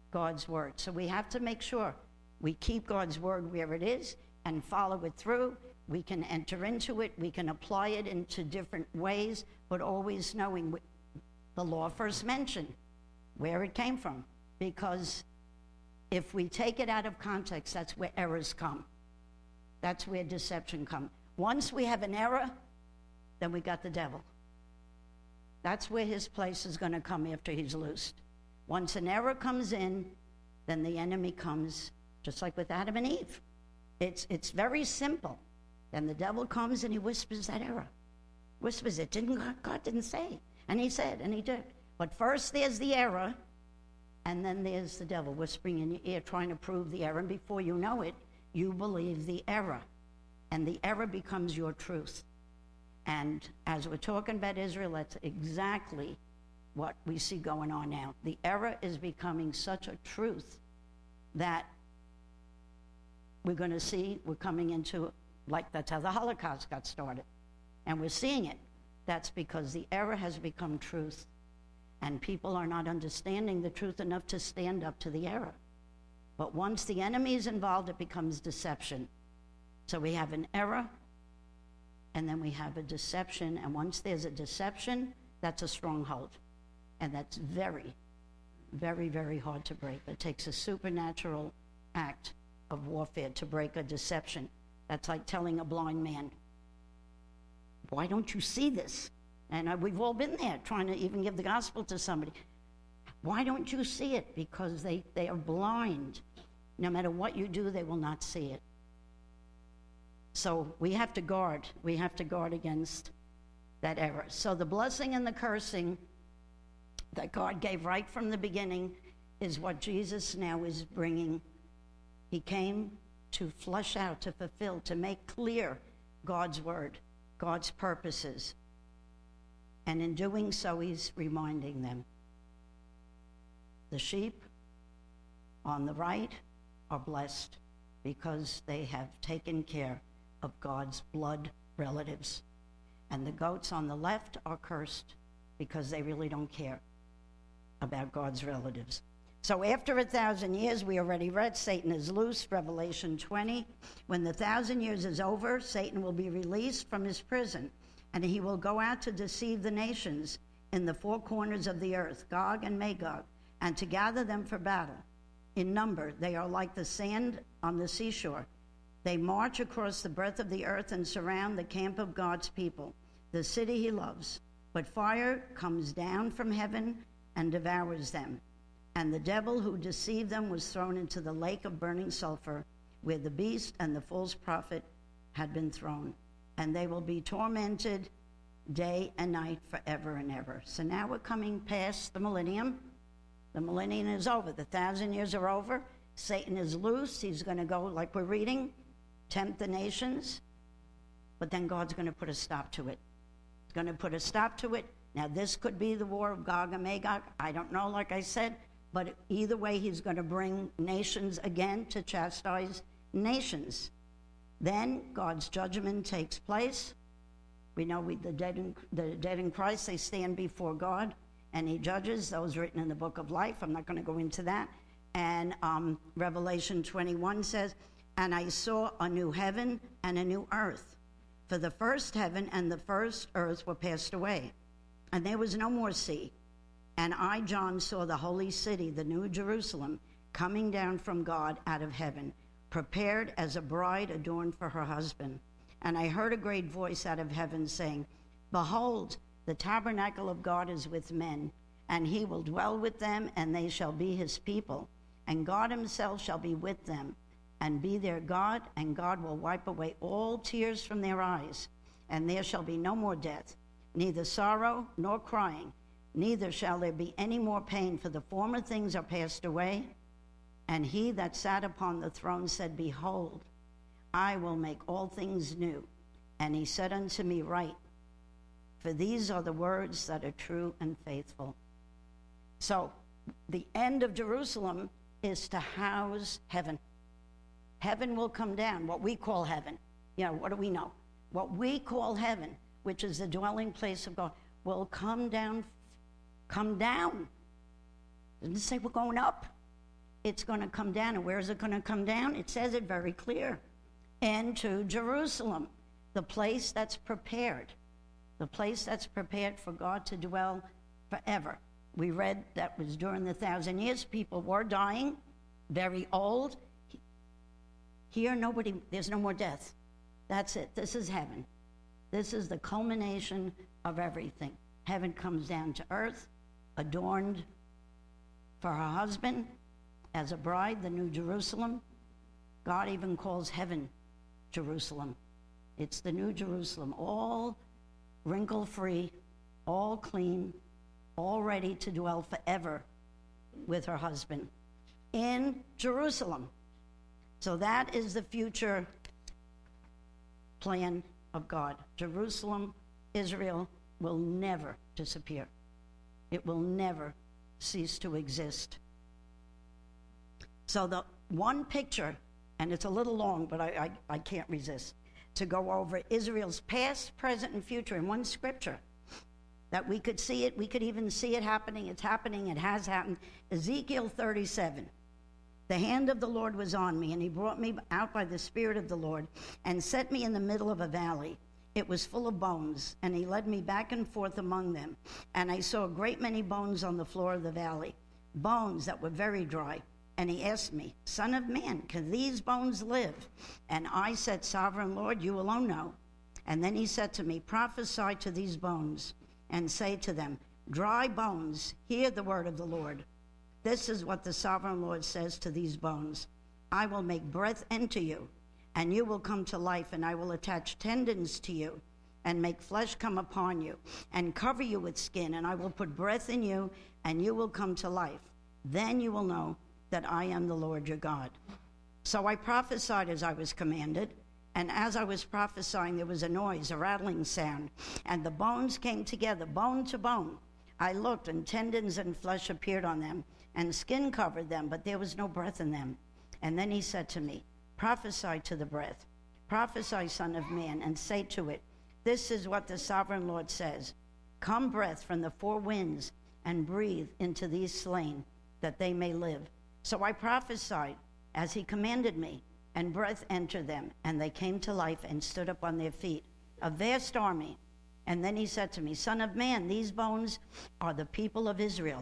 God's word. So we have to make sure we keep God's word where it is and follow it through. We can enter into it. We can apply it into different ways, but always knowing the law first mentioned, where it came from. Because if we take it out of context, that's where errors come. That's where deception comes. Once we have an error, then we got the devil. That's where his place is going to come after he's loosed. Once an error comes in, then the enemy comes, just like with Adam and Eve. It's, it's very simple. Then the devil comes and he whispers that error. Whispers it. Didn't God, God didn't say. And he said, and he did. But first there's the error, and then there's the devil whispering in your ear, trying to prove the error. And before you know it, you believe the error. And the error becomes your truth. And as we're talking about Israel, that's exactly what we see going on now. The error is becoming such a truth that we're going to see, we're coming into, like that's how the Holocaust got started. And we're seeing it. That's because the error has become truth. And people are not understanding the truth enough to stand up to the error. But once the enemy is involved, it becomes deception. So we have an error, and then we have a deception. And once there's a deception, that's a stronghold. And that's very, very, very hard to break. It takes a supernatural act of warfare to break a deception. That's like telling a blind man, why don't you see this? And uh, we've all been there, trying to even give the gospel to somebody. Why don't you see it? Because they, they are blind. No matter what you do, they will not see it. So we have to guard. We have to guard against that error. So the blessing and the cursing that God gave right from the beginning is what Jesus now is bringing. He came to flush out, to fulfill, to make clear God's word, God's purposes. And in doing so, he's reminding them. The sheep on the right are blessed because they have taken care of God's blood relatives. And the goats on the left are cursed because they really don't care about God's relatives. So after a thousand years, we already read, Satan is loosed, Revelation twenty. When the thousand years is over, Satan will be released from his prison, and he will go out to deceive the nations in the four corners of the earth, Gog and Magog, and to gather them for battle. In number, they are like the sand on the seashore. They march across the breadth of the earth and surround the camp of God's people, the city he loves. But fire comes down from heaven and devours them. And the devil who deceived them was thrown into the lake of burning sulfur, where the beast and the false prophet had been thrown. And they will be tormented day and night forever and ever. So now we're coming past the millennium. The millennium is over. The thousand years are over. Satan is loose. He's going to go, like we're reading, tempt the nations. But then God's going to put a stop to it. He's going to put a stop to it. Now, this could be the war of Gog and Magog. I don't know, like I said. But either way, he's going to bring nations again to chastise nations. Then God's judgment takes place. We know we, the, dead in, the dead in Christ, they stand before God, and he judges those written in the book of life. I'm not going to go into that. And um, Revelation twenty-one says, and I saw a new heaven and a new earth. For the first heaven and the first earth were passed away, and there was no more sea. And I, John, saw the holy city, the new Jerusalem, coming down from God out of heaven, prepared as a bride adorned for her husband. And I heard a great voice out of heaven saying, behold, the tabernacle of God is with men, and he will dwell with them, and they shall be his people. And God himself shall be with them, and be their God, and God will wipe away all tears from their eyes. And there shall be no more death, neither sorrow nor crying, neither shall there be any more pain, for the former things are passed away. And he that sat upon the throne said, behold, I will make all things new. And he said unto me, write, for these are the words that are true and faithful. So the end of Jerusalem is to house heaven. Heaven will come down, what we call heaven. You know, what do we know? What we call heaven, which is the dwelling place of God, will come down. Come down. It didn't say we're going up. it's going to come down. And where is it going to come down? It says it very clear. Into Jerusalem, the place that's prepared. The place that's prepared for God to dwell forever. We read that was during the thousand years. People were dying, very old. Here, nobody, there's no more death. That's it. This is heaven. This is the culmination of everything. Heaven comes down to earth, adorned for her husband as a bride, the New Jerusalem. God even calls heaven Jerusalem. It's the New Jerusalem, all wrinkle-free, all clean, all ready to dwell forever with her husband in Jerusalem. So that is the future plan of God. Jerusalem, Israel, will never disappear. It will never cease to exist. So the one picture, and it's a little long, but I, I, I can't resist, to go over Israel's past, present, and future in one scripture, that we could see it, we could even see it happening, it's happening, it has happened. Ezekiel thirty-seven. The hand of the Lord was on me, and he brought me out by the Spirit of the Lord and set me in the middle of a valley. It was full of bones, and he led me back and forth among them. And I saw a great many bones on the floor of the valley, bones that were very dry. And he asked me, Son of man, can these bones live? And I said, Sovereign Lord, you alone know. And then he said to me, prophesy to these bones and say to them, dry bones, hear the word of the Lord. This is what the Sovereign Lord says to these bones. I will make breath enter you, and you will come to life, and I will attach tendons to you, and make flesh come upon you, and cover you with skin, and I will put breath in you, and you will come to life. Then you will know that I am the Lord your God. So I prophesied as I was commanded, and as I was prophesying, there was a noise, a rattling sound, and the bones came together, bone to bone. I looked, and tendons and flesh appeared on them, and skin covered them, but there was no breath in them. And then he said to me, prophesy to the breath. Prophesy, Son of man, and say to it, this is what the Sovereign Lord says. Come, breath from the four winds, and breathe into these slain, that they may live. So I prophesied as he commanded me, and breath entered them, and they came to life and stood up on their feet, a vast army. And then he said to me, Son of man, these bones are the people of Israel.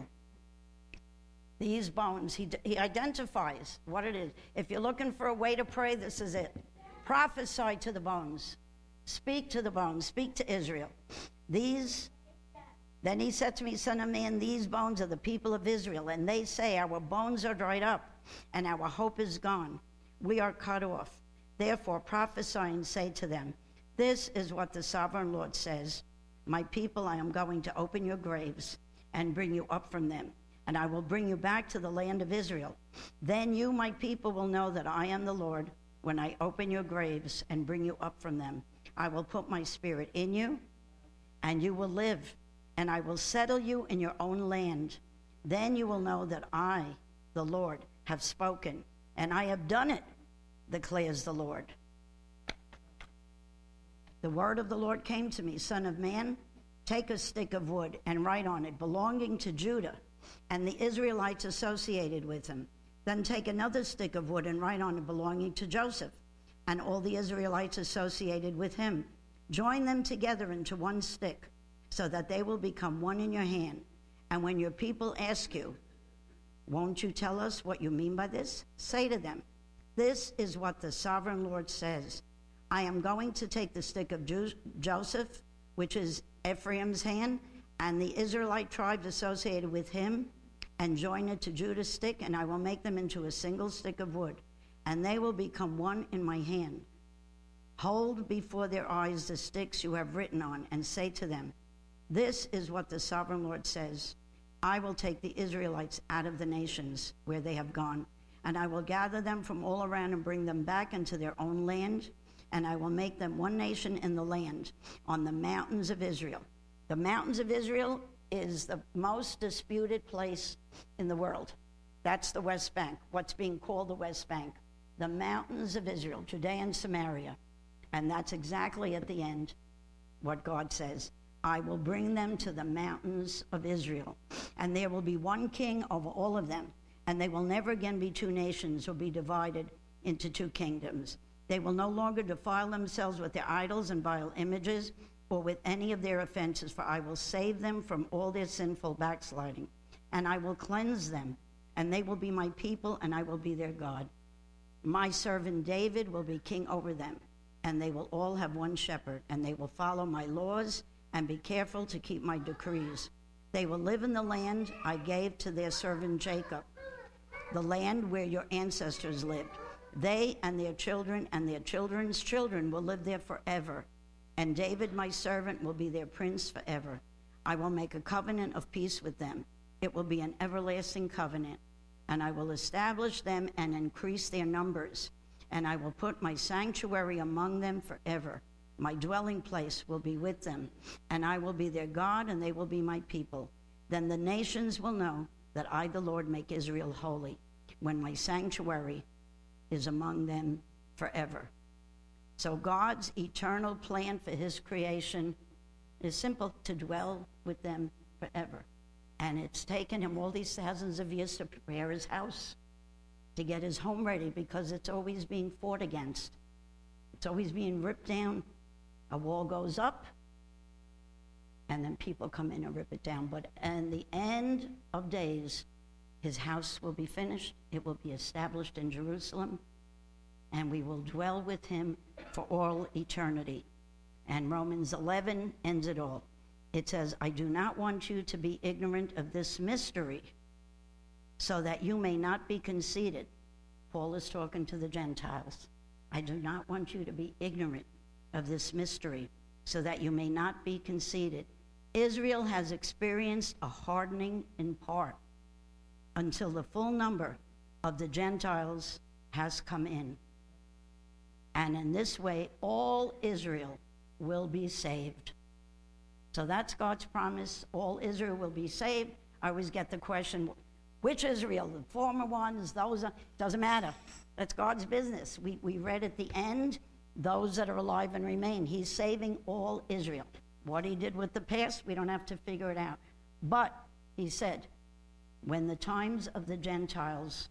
These bones, he, he identifies what it is. If you're looking for a way to pray, this is it. Prophesy to the bones. Speak to the bones. Speak to Israel. These, then he said to me, Son of man, these bones are the people of Israel. And they say, our bones are dried up, and our hope is gone. We are cut off. Therefore prophesy and say to them, this is what the Sovereign Lord says. My people, I am going to open your graves and bring you up from them, and I will bring you back to the land of Israel. Then you, my people, will know that I am the Lord when I open your graves and bring you up from them. I will put my spirit in you, and you will live, and I will settle you in your own land. Then you will know that I, the Lord, have spoken, and I have done it, declares the Lord. The word of the Lord came to me, Son of man, take a stick of wood and write on it, belonging to Judah, and the Israelites associated with him. Then take another stick of wood and write on it, belonging to Joseph, and all the Israelites associated with him. Join them together into one stick, so that they will become one in your hand. And when your people ask you, won't you tell us what you mean by this? Say to them, this is what the Sovereign Lord says. I am going to take the stick of Jo- Joseph, which is Ephraim's hand, and the Israelite tribes associated with him, and join it to Judah's stick, and I will make them into a single stick of wood, and they will become one in my hand. Hold before their eyes the sticks you have written on, and say to them, this is what the Sovereign Lord says. I will take the Israelites out of the nations where they have gone, and I will gather them from all around and bring them back into their own land, and I will make them one nation in the land, on the mountains of Israel. The mountains of Israel is the most disputed place in the world. That's the West Bank, what's being called the West Bank. The mountains of Israel, Judea and Samaria. And that's exactly at the end what God says. I will bring them to the mountains of Israel, and there will be one king over all of them, and they will never again be two nations or be divided into two kingdoms. They will no longer defile themselves with their idols and vile images or with any of their offenses, for I will save them from all their sinful backsliding, and I will cleanse them, and they will be my people, and I will be their God. My servant David will be king over them, and they will all have one shepherd, and they will follow my laws and be careful to keep my decrees. They will live in the land I gave to their servant Jacob, the land where your ancestors lived. They and their children and their children's children will live there forever, and David, my servant, will be their prince forever. I will make a covenant of peace with them. It will be an everlasting covenant, and I will establish them and increase their numbers, and I will put my sanctuary among them forever. My dwelling place will be with them, and I will be their God, and they will be my people. Then the nations will know that I, the Lord, make Israel holy, when my sanctuary is among them forever. So God's eternal plan for his creation is simple: to dwell with them forever. And it's taken him all these thousands of years to prepare his house, to get his home ready, because it's always being fought against. It's always being ripped down. A wall goes up, and then people come in and rip it down. But in the end of days, his house will be finished. It will be established in Jerusalem, and we will dwell with him for all eternity. And Romans eleven ends it all. It says, I do not want you to be ignorant of this mystery, so that you may not be conceited. Paul is talking to the Gentiles. I do not want you to be ignorant of this mystery, so that you may not be conceited. Israel has experienced a hardening in part, until the full number of the Gentiles has come in. And in this way, all Israel will be saved. So that's God's promise. All Israel will be saved. I always get the question, which Israel? The former ones, those, are, doesn't matter. That's God's business. We, we read at the end, those that are alive and remain. He's saving all Israel. What he did with the past, we don't have to figure it out. But he said, when the times of the Gentiles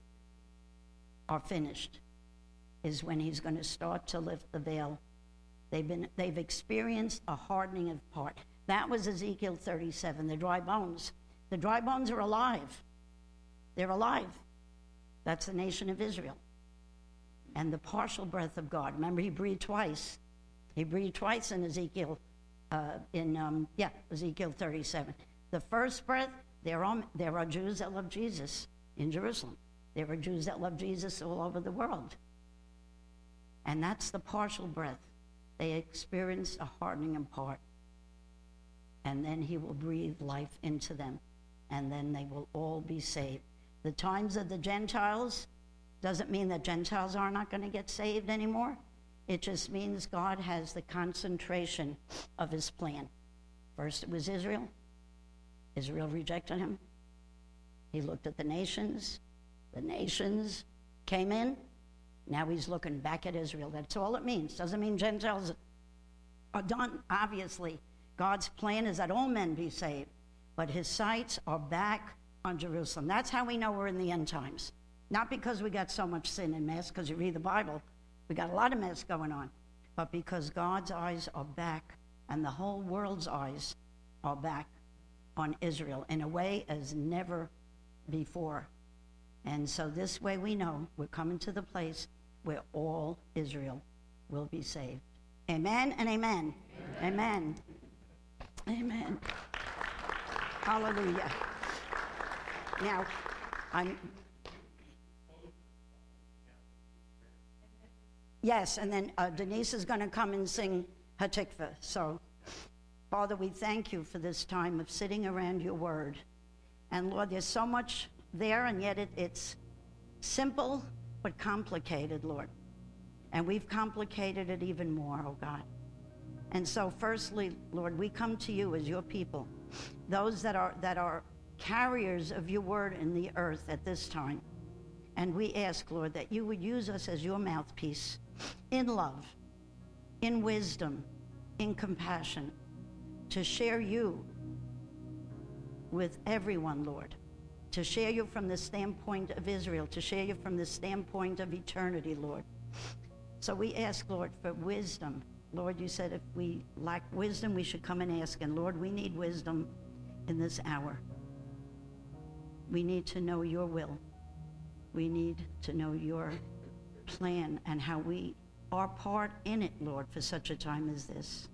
are finished, is when he's going to start to lift the veil. They've been, they've experienced a hardening of part. That was Ezekiel thirty-seven, the dry bones. The dry bones are alive. They're alive. That's the nation of Israel. And the partial breath of God. Remember, he breathed twice. He breathed twice in Ezekiel, uh, in, um, yeah, Ezekiel thirty-seven. The first breath, there are, there are Jews that love Jesus in Jerusalem. There are Jews that love Jesus all over the world. And that's the partial breath. They experienced a hardening in part. And then he will breathe life into them. And then they will all be saved. The times of the Gentiles doesn't mean that Gentiles are not going to get saved anymore. It just means God has the concentration of his plan. First it was Israel. Israel rejected him. He looked at the nations. The nations came in. Now he's looking back at Israel. That's all it means. Doesn't mean Gentiles are done. Obviously, God's plan is that all men be saved. But his sights are back on Jerusalem. That's how we know we're in the end times. Not because we got so much sin and mess, because you read the Bible, we got a lot of mess going on. But because God's eyes are back, and the whole world's eyes are back on Israel in a way as never before. And so this way we know we're coming to the place where all Israel will be saved. Amen and amen. Amen. Amen. Amen. Hallelujah. Now, I'm... Yes, and then uh, Denise is going to come and sing Hatikvah. So, Father, we thank you for this time of sitting around your word. And Lord, there's so much there, and yet it, it's simple but complicated, Lord. And we've complicated it even more, oh God. And so firstly, Lord, we come to you as your people, those that are that are carriers of your word in the earth at this time. And we ask, Lord, that you would use us as your mouthpiece in love, in wisdom, in compassion, to share you with everyone, Lord, to share you from the standpoint of Israel, to share you from the standpoint of eternity, Lord. So we ask, Lord, for wisdom. Lord, you said if we lack wisdom, we should come and ask. And Lord, we need wisdom in this hour. We need to know your will. We need to know your plan and how we are part in it, Lord, for such a time as this.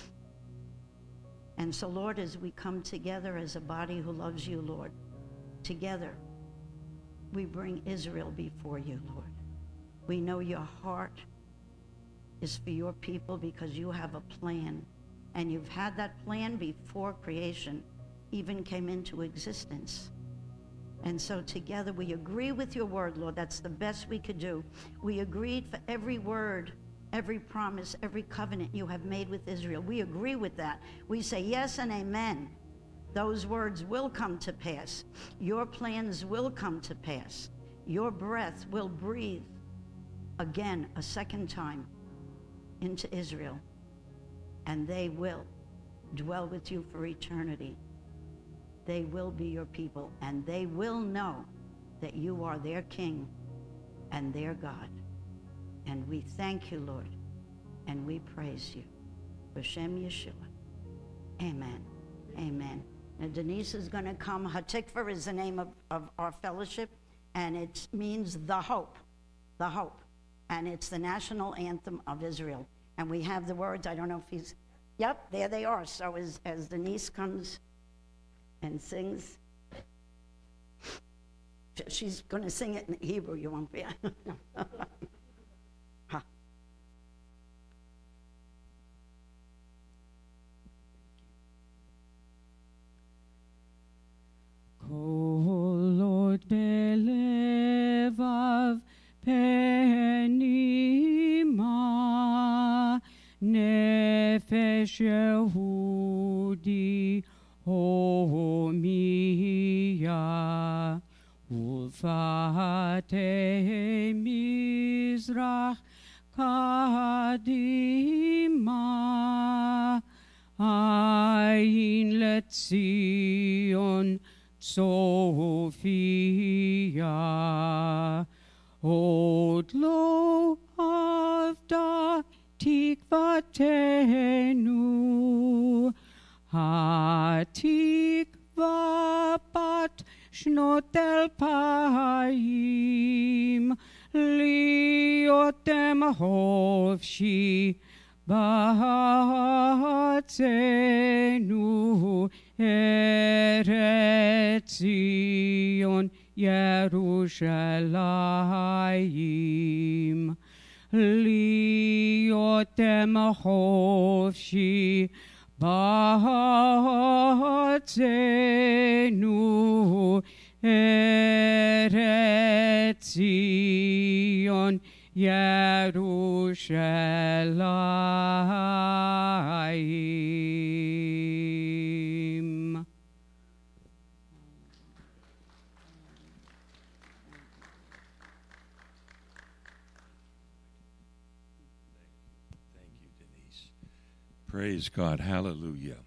And so, Lord, as we come together as a body who loves you, Lord, together, we bring Israel before you, Lord. We know your heart is for your people because you have a plan, and you've had that plan before creation even came into existence. And so together we agree with your word, Lord. That's the best we could do. We agreed for every word, every promise, every covenant you have made with Israel. We agree with that. We say yes and amen. Those words will come to pass. Your plans will come to pass. Your breath will breathe again a second time into Israel, and they will dwell with you for eternity. They will be your people, and they will know that you are their king and their God. And we thank you, Lord, and we praise you. B'Shem Yeshua. Amen. Amen. Now Denise is going to come. Hatikva is the name of, of our fellowship, and it means the hope, the hope. And it's the national anthem of Israel. And we have the words. I don't know if he's, yep, there they are. So as, as Denise comes and sings, she's going to sing it in Hebrew. You won't be. Huh. Kol od belevav penima nefesh Yehudi homiya ulfatei mizrach kadima ayin letzion Sophia, od lo avda tikvatenu, hatikva bat shnot elpaim, liotem hovshi ba'atzenu Eretz Zion Yerushalayim Liotem Hovshi ba'atzenu Eretz Zion Yerushalayim. Thank you, Denise. Praise God. Hallelujah.